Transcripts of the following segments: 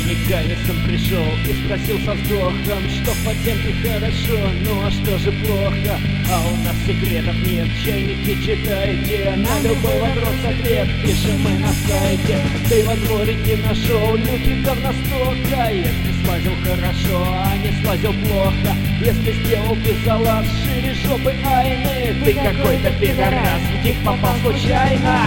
чайниками сын пришел и спросил со вздохом, что в подземке хорошо, ну а что же плохо? А у нас секретов нет, чайники читайте, на любой вопрос ответ пишем мы на сайте. Ты во дворике нашел люки говностока, если слазил хорошо, а не слазил плохо. Если сделал ты салат шире жопы айны, ты какой-то пидорас, в них попал случайно.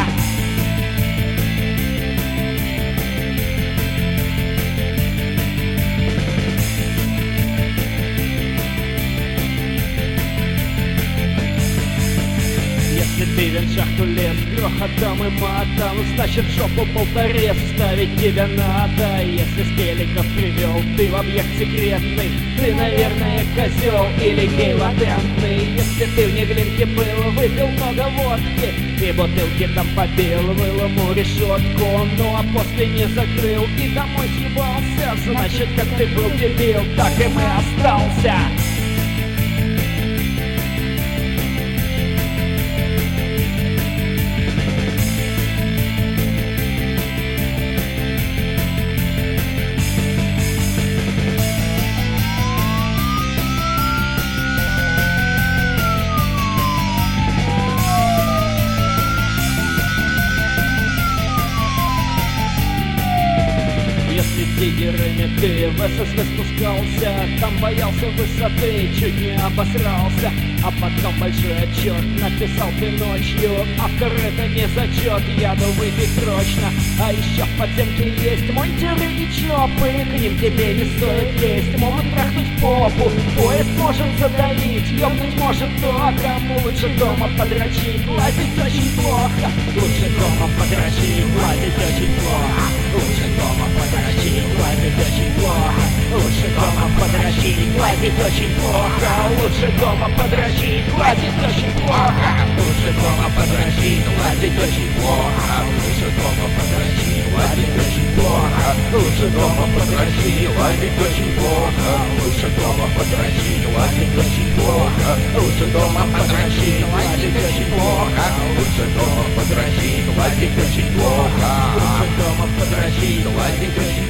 Если ты в шахту лез грохотом и матом, значит в жопу полторез ставить тебе надо. Если с теликов привел ты в объект секретный, ты, наверное, козел или гей латентный. Если ты в Неглинке был, выпил много водки и бутылки там побил, выломал решетку, ну а после не закрыл и домой съебался, значит как ты был дебил, так и мы остался. Если с диггерами ты в ССВ спускался, там боялся высоты, чуть не обосрался, а потом большой отчет написал ты ночью. Автор это не зачет, яду выпить срочно. А еще в подземке есть монтеры и чопы, к ним тебе не стоит лезть, могут трахнуть попу. Поезд может задавить, ёбнуть может то, а кому лучше дома подрочить, лазить очень плохо. Лучше дома подрочить, лазить очень плохо. Лучше дома подрочить, лазить очень плохо. Лучше дома подрочить, лазить очень плохо. Лучше дома подрочить, лазить очень плохо. Лучше дома подрочить, лазить очень плохо. Лучше дома подрочить, лазить очень плохо. Лучше дома подрочить, лазить очень плохо. Лучше дома подрочить, лазить очень плохо. Лучше дома подрочить, лазить очень плохо. Лучше дома подрочить, лазить очень плохо. Лучше дома подрочить, лазить очень